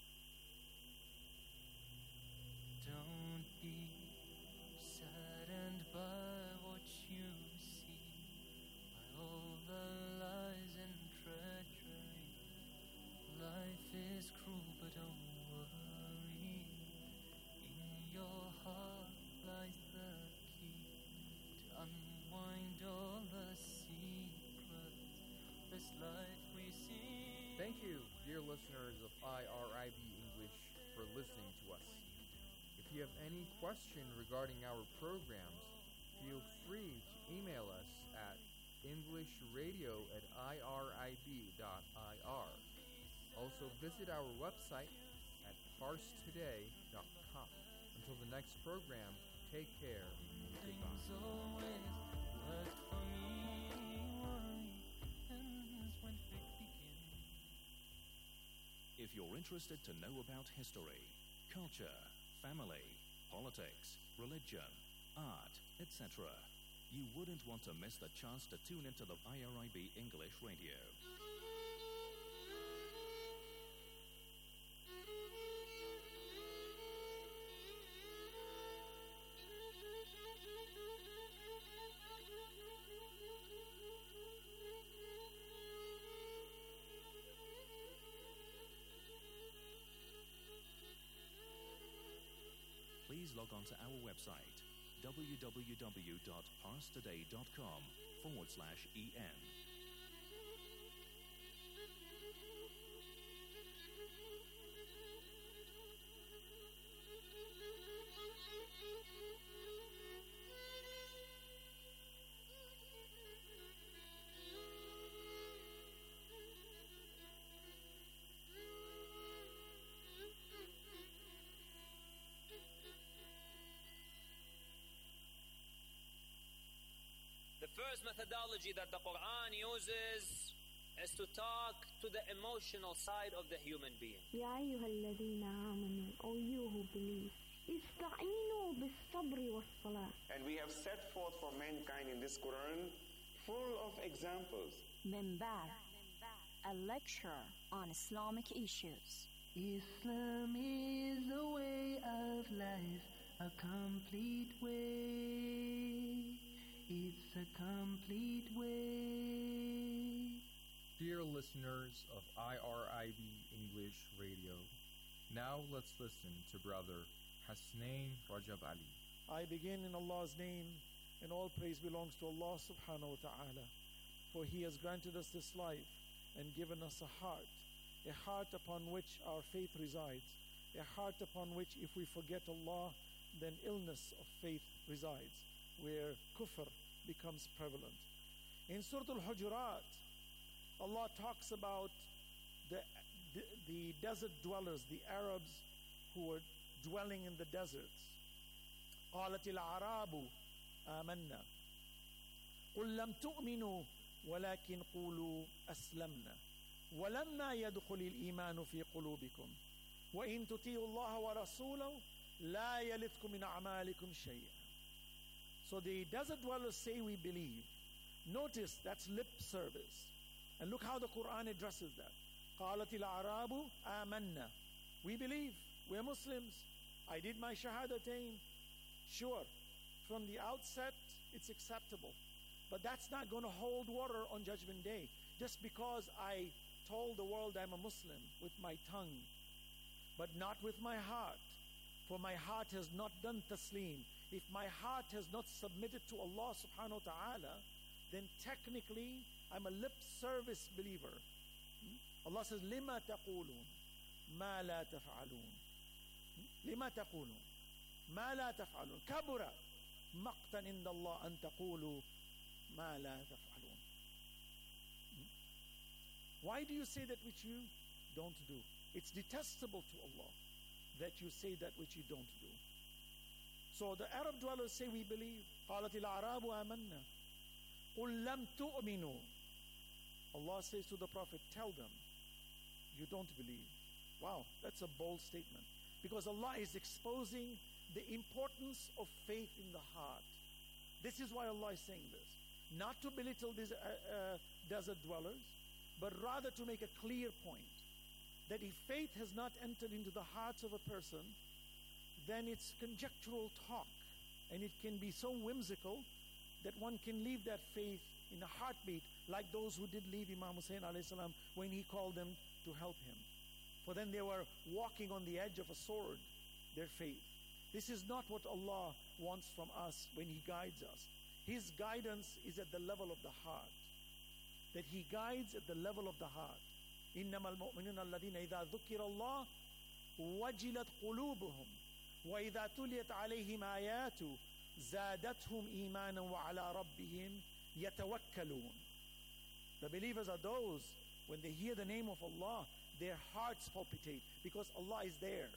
Don't be saddened by what you see, by all the lies and treachery. Life is cruel, but don't worry. In your heart lies the key to unwind all the secrets. This life we see. Thank you, dear listeners of I R I B English, for listening to us. If you have any question regarding our programs, feel free to email us at englishradio at I R I B dot I R. Also visit our website at parse today dot com. Until the next program, take care and goodbye. Things always work for me. Worry ends when faith begins. If you're interested to know about history, culture, family, politics, religion, art, et cetera, you wouldn't want to miss the chance to tune into the I R I B English Radio. Please log on to our website, w w w dot parse today dot com forward slash en. The first methodology that the Quran uses is to talk to the emotional side of the human being. يا أيها الذين آمنوا, O you who believe, استعينوا بالصبر والصلاة. And we have set forth for mankind in this Quran full of examples. Minbar, a lecture on Islamic issues. Islam is a way of life, a complete way. It's a complete way. Dear listeners of I R I B English Radio, now let's listen to Brother Hasnain Rajab Ali. I begin in Allah's name, and all praise belongs to Allah subhanahu wa ta'ala, for He has granted us this life and given us a heart, a heart upon which our faith resides, a heart upon which if we forget Allah, then illness of faith resides, where kufr becomes prevalent. In Surah Al-Hujurat, Allah talks about the, the, the desert dwellers, the Arabs who were dwelling in the deserts. قالت الأعراب آمنا قل لم تؤمنوا ولكن قولوا أسلمنا ولما يدخل الإيمان في قلوبكم وإن تطيعوا الله ورسوله لا يلدكم من أعمالكم شيئا. So the desert dwellers say we believe. Notice that's lip service. And look how the Quran addresses that. قالت الأعراب آمنا. We believe. We're Muslims. I did my shahadatain. Sure, from the outset, it's acceptable. But that's not going to hold water on Judgment Day. Just because I told the world I'm a Muslim with my tongue, but not with my heart. For my heart has not done taslim. If my heart has not submitted to Allah subhanahu wa ta'ala, then technically I'm a lip service believer. Hmm? Allah says, لِمَا تَقُولُونَ مَا لَا تَفْعَلُونَ لِمَا تَقُولُونَ مَا لَا تَفْعَلُونَ كَبُرَ مَقْتًا عِنْدَ اللَّهِ أَن تَقُولُوا مَا لَا تَفْعَلُونَ. Hmm? Why do you say that which you don't do? It's detestable to Allah that you say that which you don't do. So the Arab dwellers say we believe. قالت الأعراب آمنا قل لم تؤمنوا. Allah says to the Prophet, tell them, you don't believe. Wow, that's a bold statement. Because Allah is exposing the importance of faith in the heart. This is why Allah is saying this. Not to belittle these uh, uh, desert dwellers, but rather to make a clear point. That if faith has not entered into the hearts of a person, then it's conjectural talk. And it can be so whimsical that one can leave that faith in a heartbeat, like those who did leave Imam Hussein alayhi salam when he called them to help him. For then they were walking on the edge of a sword, their faith. This is not what Allah wants from us when He guides us. His guidance is at the level of the heart. That He guides at the level of the heart. إِنَّمَا الْمُؤْمِنُونَ الَّذِينَ إِذَا ذُكِّرَ اللَّهُ وَجِلَتْ قُلُوبُهُمْ وَإِذَا تُلِيَتْ عَلَيْهِمْ آيَاتُ زَادَتْهُمْ إِيمَانًا وَعَلَى رَبِّهِمْ يَتَوَكَّلُونَ. The believers are those, when they hear the name of Allah, their hearts palpitate because Allah is there.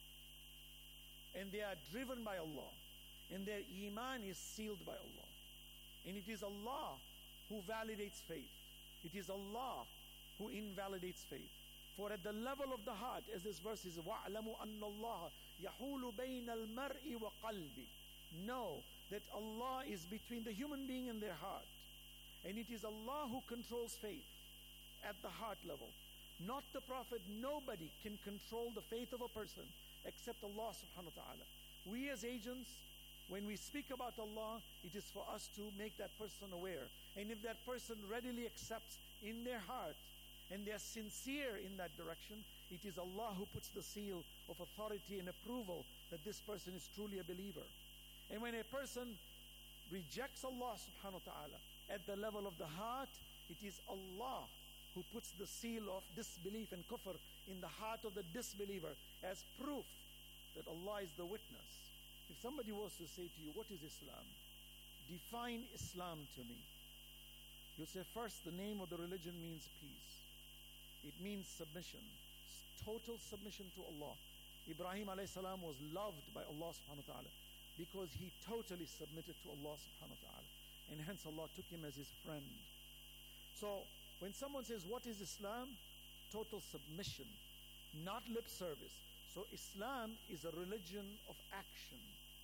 And they are driven by Allah. And their iman is sealed by Allah. And it is Allah who validates faith. It is Allah who invalidates faith. For at the level of the heart, as this verse is, وَاعْلَمُوا أَنَّ اللَّهَ يَحُولُ بَيْنَ الْمَرْءِ وَقَلْبِ. Know that Allah is between the human being and their heart. And it is Allah who controls faith at the heart level. Not the Prophet. Nobody can control the faith of a person except Allah subhanahu wa ta'ala. We as agents, when we speak about Allah, it is for us to make that person aware. And if that person readily accepts in their heart and they are sincere in that direction, it is Allah who puts the seal of authority and approval that this person is truly a believer. And when a person rejects Allah subhanahu wa ta'ala at the level of the heart, it is Allah who puts the seal of disbelief and kufr in the heart of the disbeliever as proof that Allah is the witness. If somebody was to say to you, what is Islam? Define Islam to me. You say, first, the name of the religion means peace. It means submission, total submission to Allah. Ibrahim alayhi salam was loved by Allah subhanahu wa ta'ala because he totally submitted to Allah subhanahu wa ta'ala. And hence Allah took him as his friend. So, when someone says, what is Islam? Total submission, not lip service. So Islam is a religion of action.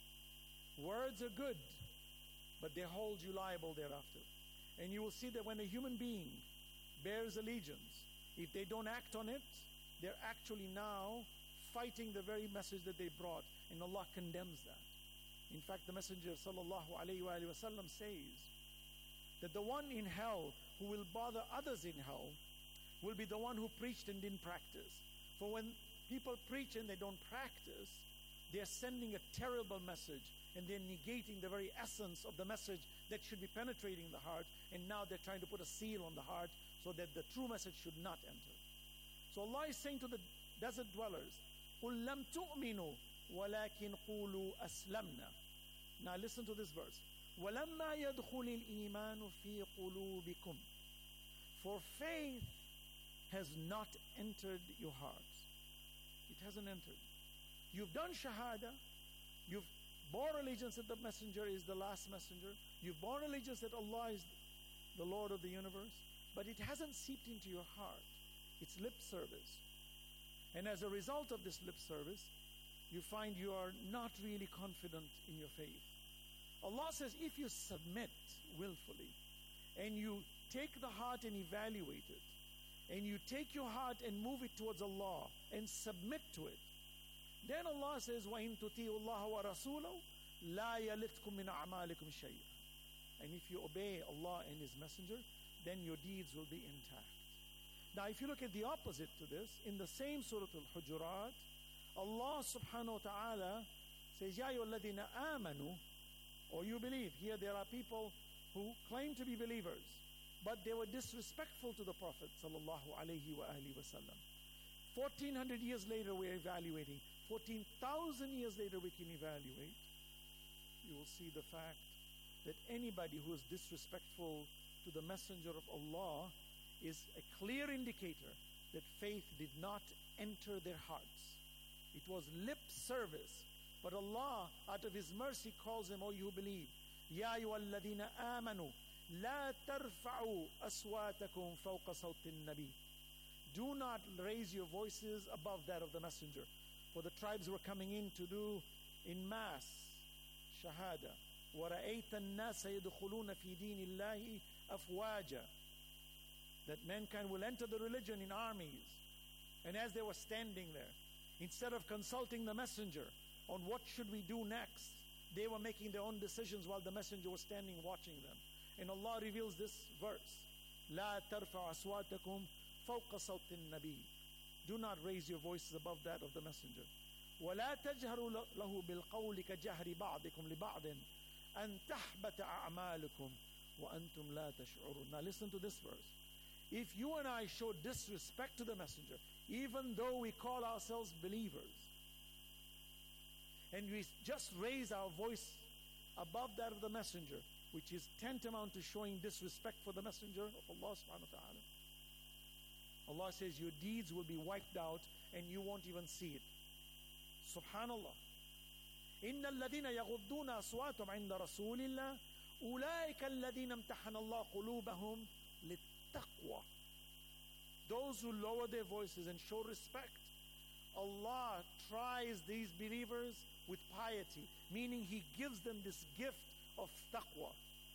Words are good, but they hold you liable thereafter. And you will see that when a human being bears allegiance, if they don't act on it, they're actually now fighting the very message that they brought. And Allah condemns that. In fact, the Messenger sallallahu alayhi wa alayhi wa sallam says that the one in hell who will bother others in hell will be the one who preached and didn't practice. For when people preach and they don't practice, they're sending a terrible message and they're negating the very essence of the message that should be penetrating the heart, and now they're trying to put a seal on the heart so that the true message should not enter. So Allah is saying to the desert dwellers, قُلْ لَمْ تُؤْمِنُوا وَلَكِنْ قُولُوا أَسْلَمْنَا. Now listen to this verse. وَلَمَّا يَدْخُلِ الْإِيمَانُ فِي قُلُوبِكُمْ. For faith has not entered your hearts. It hasn't entered. You've done shahada. You've borne allegiance that the messenger is the last messenger. You've borne allegiance that Allah is the Lord of the universe. But it hasn't seeped into your heart. It's lip service. And as a result of this lip service, you find you are not really confident in your faith. Allah says, if you submit willfully, and you take the heart and evaluate it, and you take your heart and move it towards Allah, and submit to it, then Allah says, وَإِن تُطِيعُوا اللَّهَ وَرَسُولَهُ لَا يَلِتْكُم مِّنْ أَعْمَالِكُمْ شَيْئًا. And if you obey Allah and His Messenger, then your deeds will be intact. Now, if you look at the opposite to this, in the same Surah Al-Hujurat, Allah subhanahu wa ta'ala says, Ya ayyuhalladhina amanu, or you believe. Here there are people who claim to be believers, but they were disrespectful to the Prophet sallallahu alayhi wa alihi wa sallam. fourteen hundred years later we're evaluating. fourteen thousand years later we can evaluate. You will see the fact that anybody who is disrespectful to the Messenger of Allah is a clear indicator that faith did not enter their hearts. It was lip service. But Allah, out of His mercy, calls them, oh, you believe. Ya ayyuhalladhina amanu, la tarfa'u aswatakum fawqa sawti an-nabi. Do not raise your voices above that of the Messenger. For the tribes were coming in to do in mass shahada. وَرَأَيْتَ النَّاسَ يَدْخُلُونَ فِي دِينِ اللَّهِ أَفْوَاجًا. That mankind will enter the religion in armies. And as they were standing there, instead of consulting the Messenger on what should we do next, they were making their own decisions while the Messenger was standing watching them. And Allah reveals this verse, لا ترفع أصواتكم فوق صوت النبي. Do not raise your voices above that of the Messenger. ولا تجهروا له بالقول كجهر بعضكم لبعض أن تحبط أعمالكم وأنتم لا تشعرون. Now listen to this verse. If you and I show disrespect to the Messenger, even though we call ourselves believers, and we just raise our voice above that of the Messenger, which is tantamount to showing disrespect for the Messenger of Allah subhanahu wa ta'ala, Allah says your deeds will be wiped out and you won't even see it. Subhanallah. إن الذين يغضون أصواتهم عند رسول الله أولئك الذين امتحن الله قلوبهم للتقوى. Those who lower their voices and show respect, Allah tries these believers with piety, meaning He gives them this gift of taqwa.